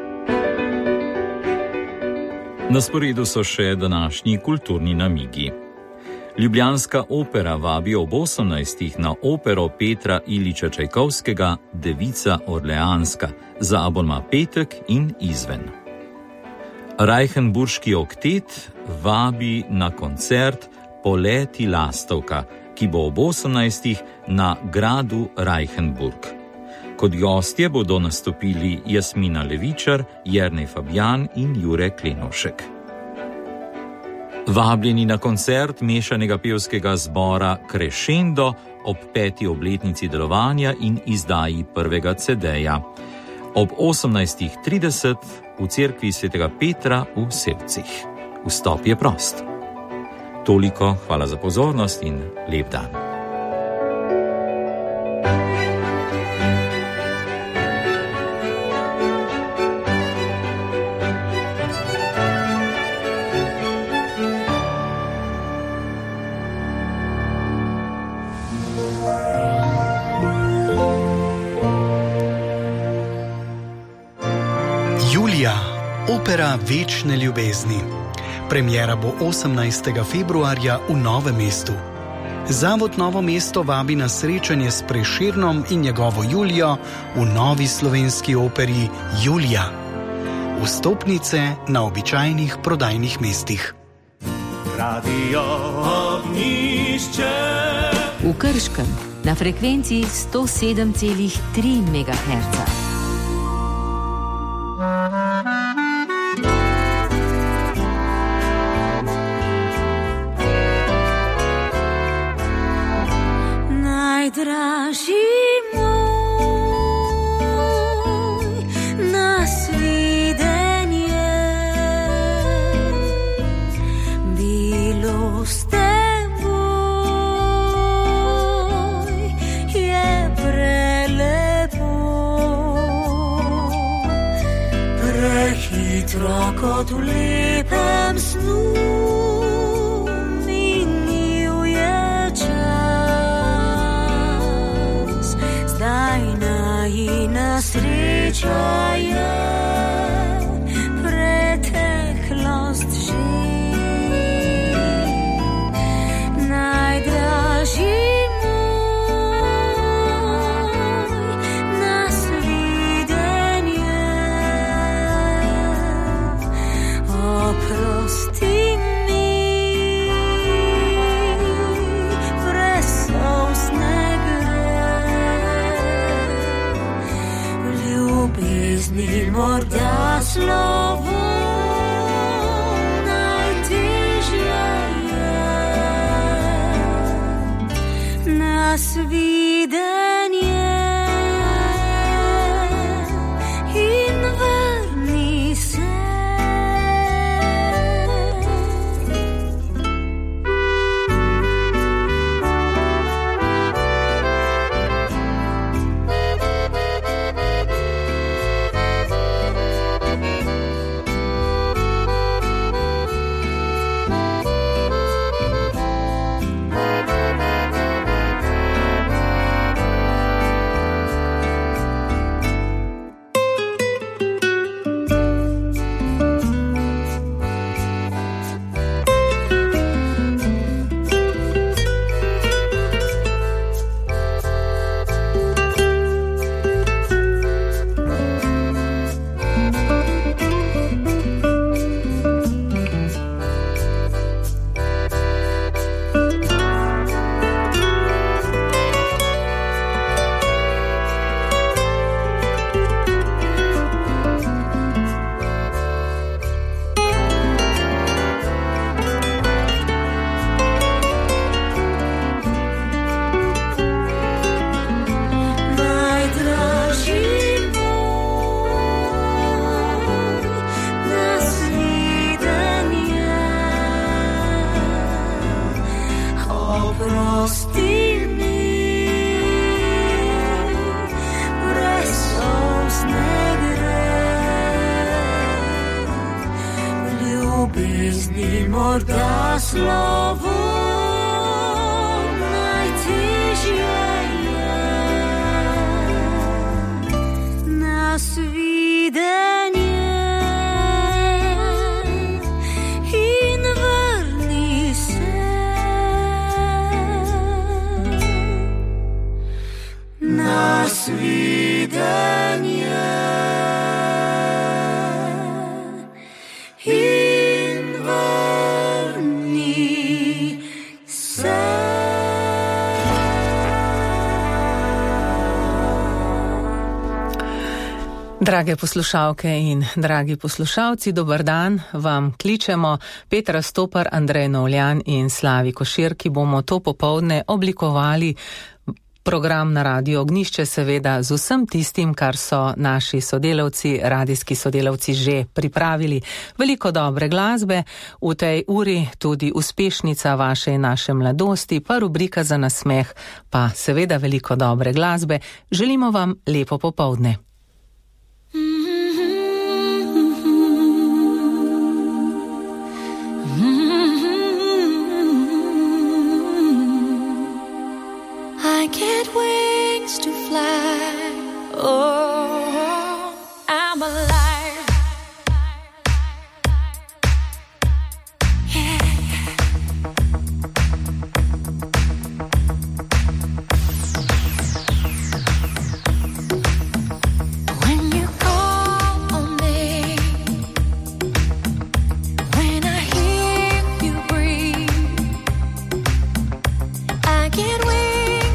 Na sporedu so še današnji kulturni namigi. Ljubljanska opera vabi ob osemnajstih na opero Petra Iliča Čajkovskega Devica Orleanska za abonma petek in izven. Reichenburški oktet vabi na koncert Poleti lastovka, ki bo ob osemnajstih na gradu Reichenburg. Kot gostje bodo nastopili Jasmina Levičar, Jernej Fabjan in Jure Klenovšek. Vabljeni na koncert mešanega pevskega zbora Crescendo ob peti obletnici delovanja in izdaji prvega cedeja. Ob osemnajstih trideset v cerkvi svetega Petra v Sevcih. Vstop je prost. Toliko, hvala za pozornost in lep dan. Opera Večne ljubezni. Premiera bo osemnajstega februarja v Novem mestu. Zavod Novo mesto vabi na srečanje s Prešernom in njegovo Julijo v novi slovenski operi Julija. Vstopnice na običajnih prodajnih mestih. Radio Ognišče. V Krškem na frekvenci sto sedem celih tri megaherca. Najdražji moj, nasvidenje, bilo s teboj je prelepo, prehitro kot v lepem snu. Sreča je preteklost že. Najdražji moj, nasvidenje, oprosti mi presosne ljubezni morda slovo najtežje je. Nasvidenje in vrni se. ljubezni morda slovo najtežje je. Nasvidenje in vrni se. Drage poslušalke in dragi poslušalci, dober dan, vam kličemo Petra Stopar, Andrej Novljan in Slavi Košir, ki bomo to popoldne oblikovali program na Radio Ognjišče, seveda z vsem tistim, kar so naši sodelavci, radijski sodelavci že pripravili. Veliko dobre glasbe, v tej uri tudi uspešnica vaše in naše mladosti, pa rubrika za nasmeh, pa seveda veliko dobre glasbe. Želimo vam lepo popoldne. I get wings to fly. Oh, I'm alive. Yeah. When you call on me, when I hear you breathe, I get wings.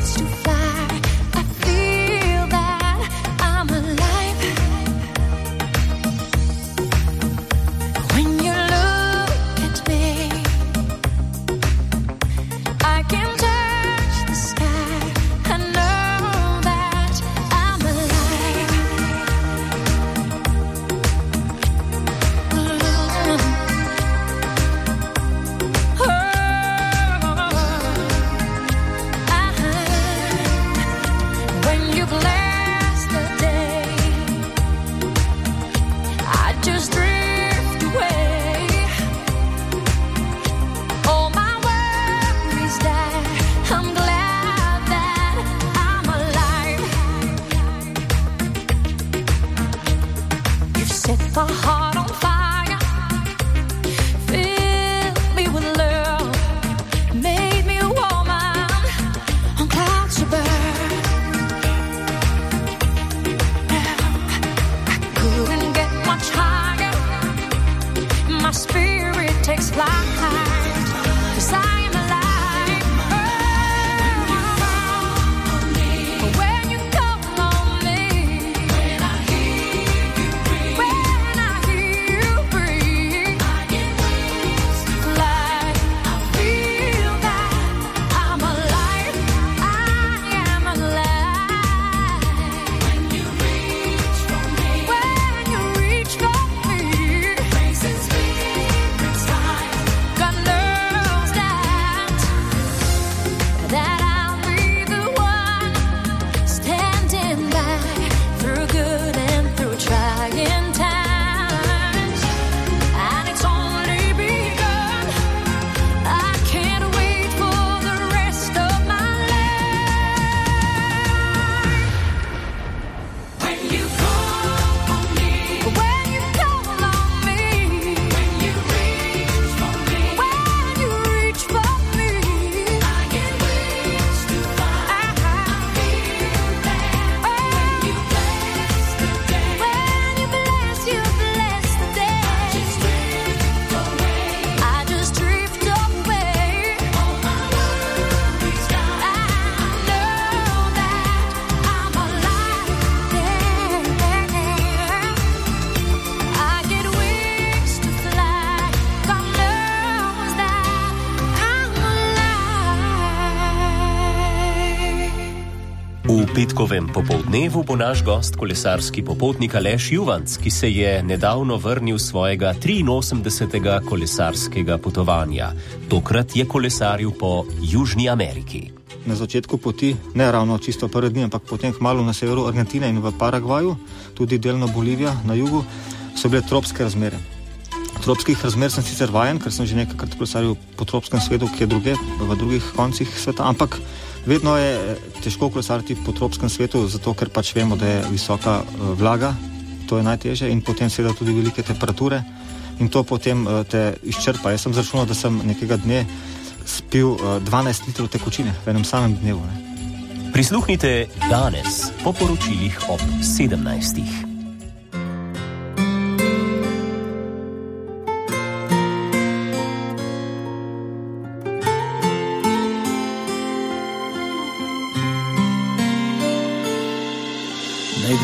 V petkovem popoldnevu bo naš gost kolesarski popotnik Aleš Juvanc, ki se je nedavno vrnil svojega triinosemdesetega kolesarskega potovanja. Tokrat je kolesaril po Južni Ameriki. Na začetku poti, ne ravno čisto prvi dni, ampak potem kmalu na severu Argentine in v Paragvaju, tudi delno Bolivija na jugu, so bile tropske razmere. Tropskih razmer sem sicer vajen, ker sem že nekajkrat kolesaril po tropskem svetu, ki je druge, v drugih koncih sveta, ampak vedno je težko kolesariti po tropskem svetu, zato ker pač vemo, da je visoka vlaga, to je najtežje, in potem seveda tudi velike temperature in to potem te izčrpa. Jaz sem zračunal, da sem nekega dne spil dvanajst litrov tekočine v enem samem dnevu. Ne. Prisluhnite danes po poročilih ob sedemnajstih.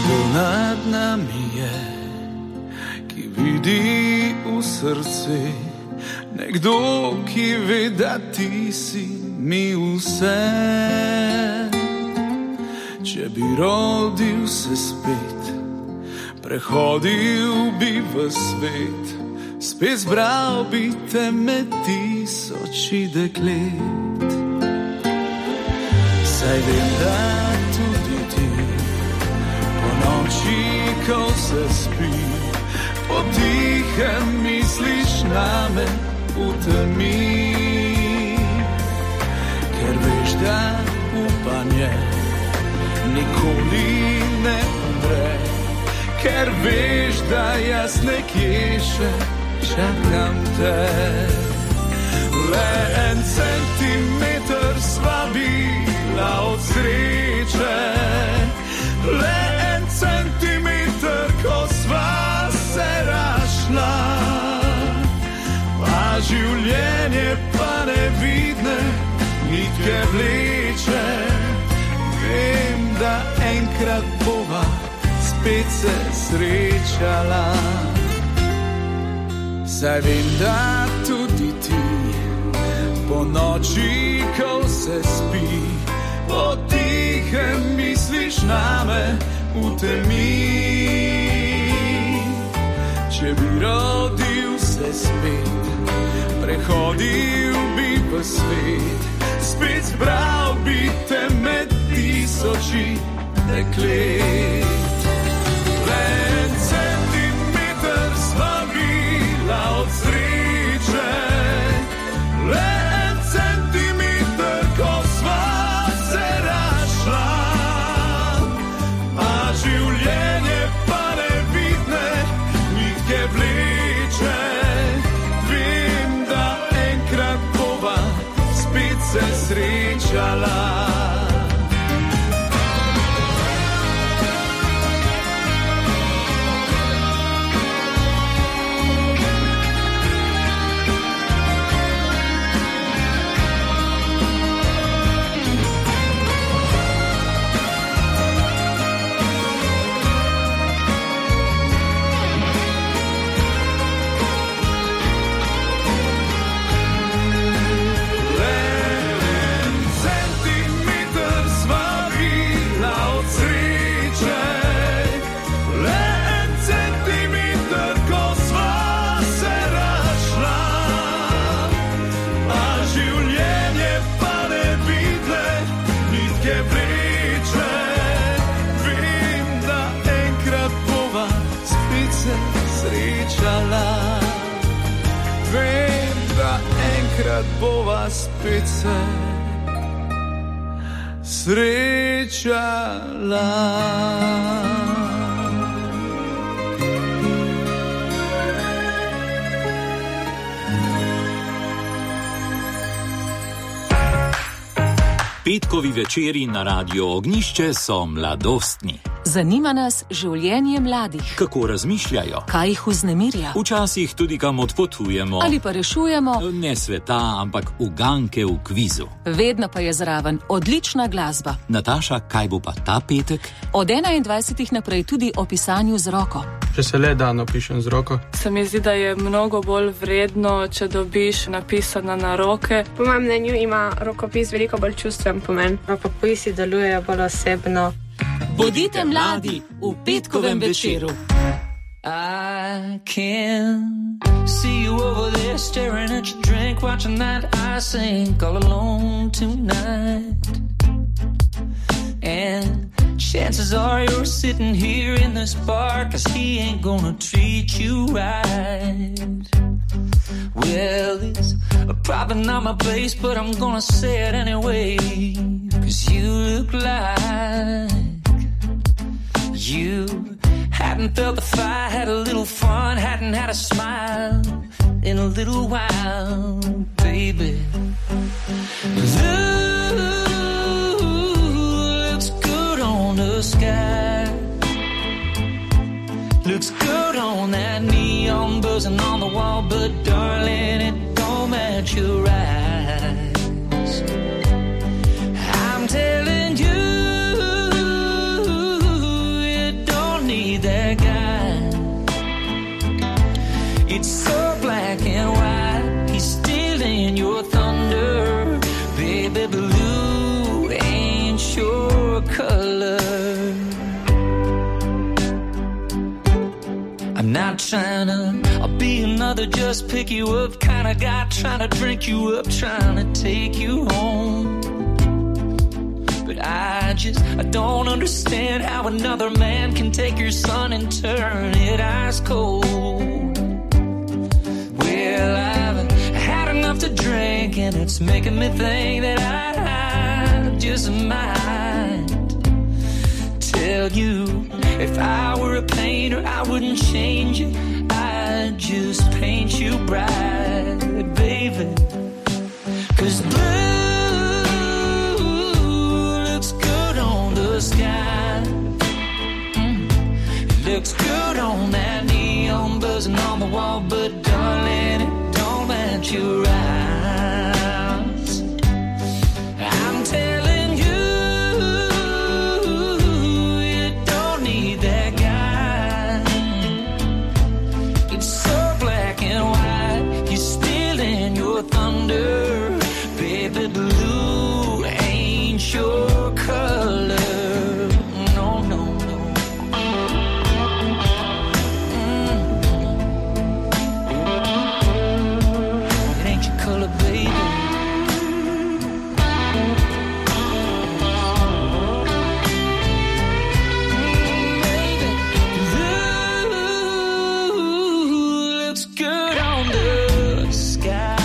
Nekdo nad nami je, ki vidi v srce, nekdo, ki ve, da ti si mi vse. Če bi rodil se spet, prehodil bi v svet, spet zbral bi te med tisoči deklet. Saj vem, da tudi ti po noči, ko se spi, potihem misliš name v temi. Ker veš, da upanje nikoli ne umre, ker veš, da jaz nekje še čakam te. Le en centimeter sva bila od sreče, le en centimeter, ko sva se rašla, pa življenje pa nevidne nitke vleče. Vem, da enkrat bova spet se srečala. Saj vem, da tudi ti po noči, ko se spi, potihem misliš name v temi. Če bi rodil se spet, prehodil bi v svet, spet zbral bi te med tisoči deklet. Le en centimeter sva bila od sreče, le en centimeter, ko sva se rašla, a življenje pa nevidne nitke vleče. Vem, da enkrat bova spet se srečala. Vem, da enkrat bova spet se srečala. Petkovi večeri na Radiu Ognjišče so mladostni. Zanima nas življenje mladih. Kako razmišljajo? Kaj jih vznemirja? Včasih tudi kam odpotujemo. Ali pa rešujemo ne sveta, ampak uganke v kvizu. Vedno pa je zraven odlična glasba. Nataša, kaj bo pa ta petek? Od enaindvajsetih naprej tudi o pisanju z roko. Če se le da napišem z roko. Se mi zdi, da je mnogo bolj vredno, če dobiš napisana na roke. Po mojem mnenju ima rokopis veliko bolj čustven pomen. Rokopisi delujejo bolj osebno. Bodite mladi v petkovem večeru. I can see you over there staring at your drink, watching that I sink all alone tonight. And chances are you're sitting here in this bar, 'cause he ain't gonna treat you right. Well, it's probably not my place, but I'm gonna say it anyway, 'cause you look like you hadn't felt the fire, had a little fun, hadn't had a smile in a little while, baby. Ooh, looks good on the sky, looks good on that neon buzzing on the wall, but darling, it don't match your eyes. I'm telling you, it don't Not trying to I'll be another just pick you up kind of guy, trying to drink you up, trying to take you home. But I just, I don't understand how another man can take your son and turn it ice cold. Well, I've had enough to drink and it's making me think that I just might tell you, if I were a painter, I wouldn't change it. I'd just paint you bright, baby. 'Cause blue looks good on the sky. Mm. It looks good on that neon buzzing on the wall, but darling, it don't match your eyes. I'm telling you, thunder, baby, blue ain't your color. No, no, no. Mm. It ain't your color, baby. Mm, baby, blue looks good on the sky.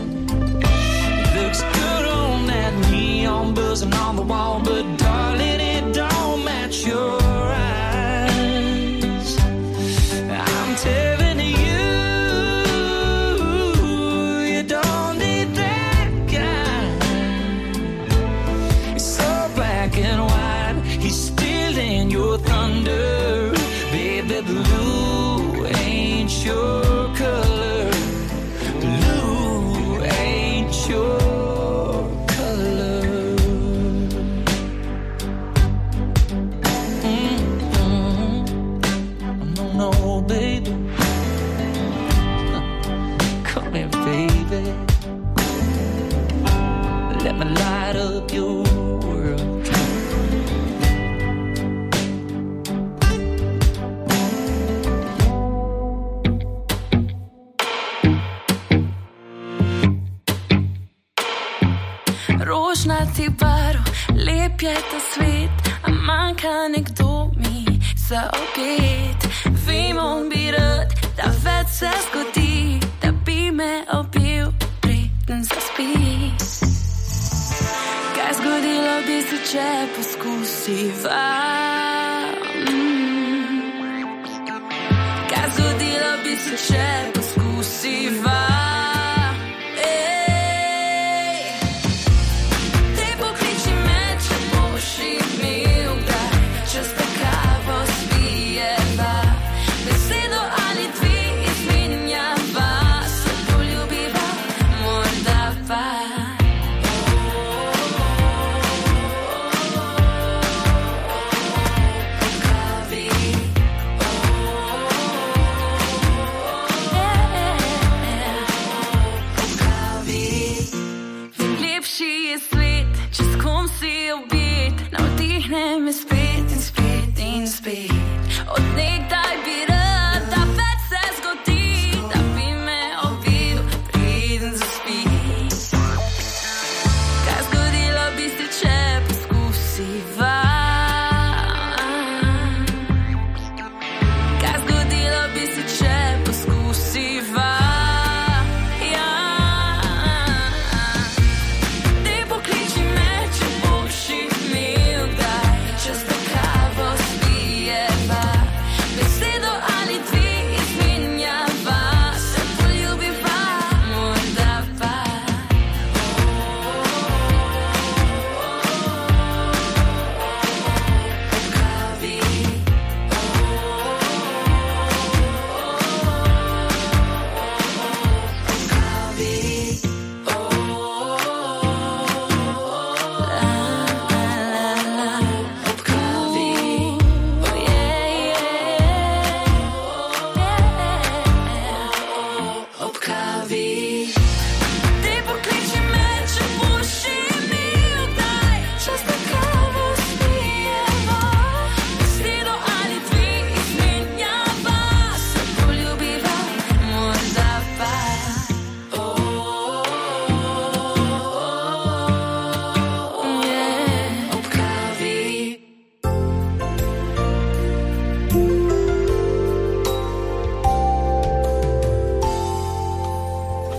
Buzzing on the wall, but darling, it don't match your eyes. I'm telling you, you don't need that guy. It's so black and white, he's stealing your thunder. Baby, blue ain't your color. Blue ain't your rožnati barv, lep je ta svet, a manjka nekdo mi za obet. Vem, on bi rad, da več se zgodi, da bi me objel, preden zaspi. Kaj zgodilo bi se, če poskusiva? Mm. Kaj zgodilo bi se, če poskusiva?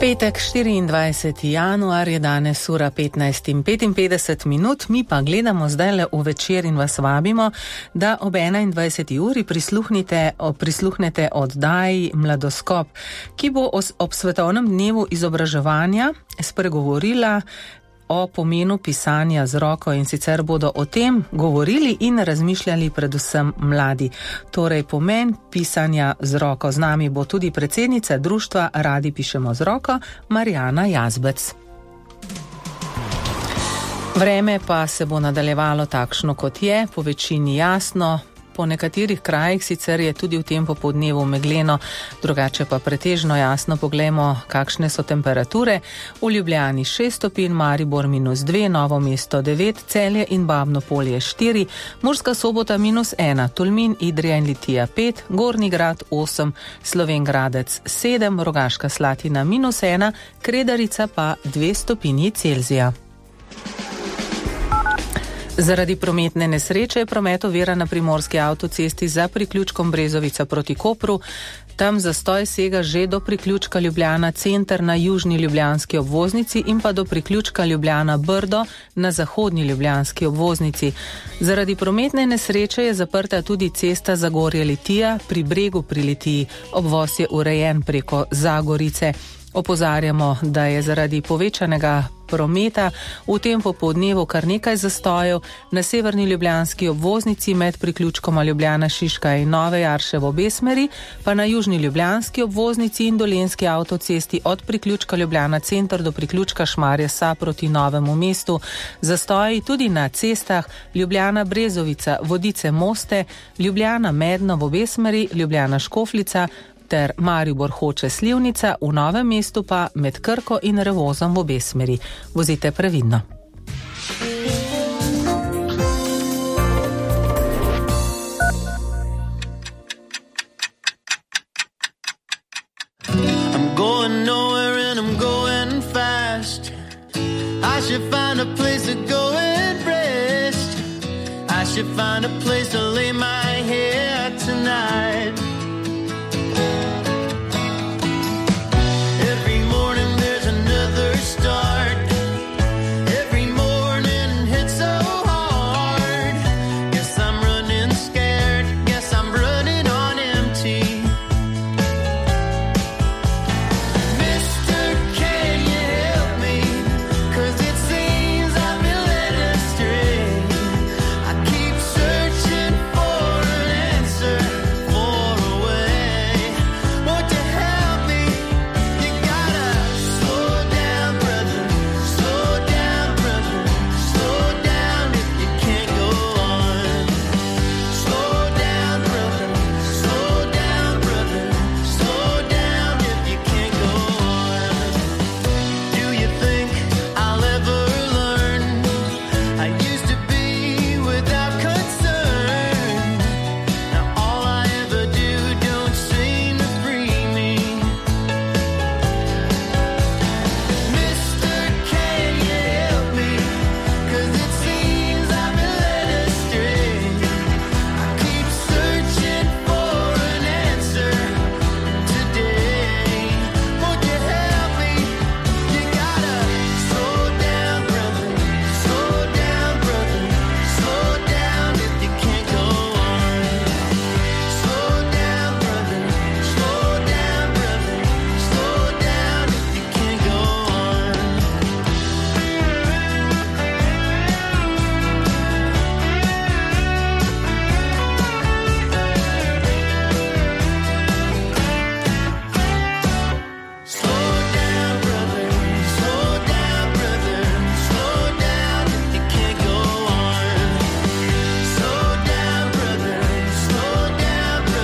Petek, štiriindvajseti januar, je danes ura petnajst in petinpetdeset minut, mi pa gledamo zdajle v večer in vas vabimo, da ob enaindvajseti uri prisluhnite, prisluhnete oddaji Mladoskop, ki bo ob svetovnem dnevu izobraževanja spregovorila o pomenu pisanja z roko, in sicer bodo o tem govorili in razmišljali predvsem mladi. Torej, pomen pisanja z roko. Z nami bo tudi predsednica društva Radi pišemo z roko, Marjana Jazbec. Vreme pa se bo nadaljevalo takšno, kot je, po večini jasno. Po nekaterih krajih sicer je tudi v tem popoldnevu megleno, drugače pa pretežno jasno. Poglejmo, kakšne so temperature. V Ljubljani šest stopinj, Maribor minus dve, Novo mesto devet, Celje in Babno Polje štiri, Murska Sobota minus ena, Tolmin, Idrija in Litija pet, Gornji Grad osem, Slovenj Gradec sedem, Rogaška Slatina minus ena, Kredarica pa dve stopinji Celzija. Zaradi prometne nesreče je promet ovira na primorski avtocesti za priključkom Brezovica proti Kopru. Tam zastoj sega že do priključka Ljubljana center na južni ljubljanski obvoznici in pa do priključka Ljubljana Brdo na zahodni ljubljanski obvoznici. Zaradi prometne nesreče je zaprta tudi cesta Zagorje Litija pri Bregu pri Litiji. Obvoz je urejen preko Zagorice. Opozarjamo, da je zaradi povečanega prometa v tem popoldnevu kar nekaj zastojev na severni ljubljanski obvoznici med priključkoma Ljubljana Šiška in Nove Jarše v obe smeri, pa na južni ljubljanski obvoznici in dolenjski avtocesti od priključka Ljubljana center do priključka Šmarje Sa proti Novemu mestu. Zastoji tudi na cestah Ljubljana Brezovica, Vodice Moste, Ljubljana Medno v obe smeri, Ljubljana Škofljica ter Maribor Hoče Slivnica, v Novem mestu pa med Krko in Revozom v obe smeri. Vozite previdno. I'm going nowhere and I'm going fast. I should find a place to go and rest. I should find a place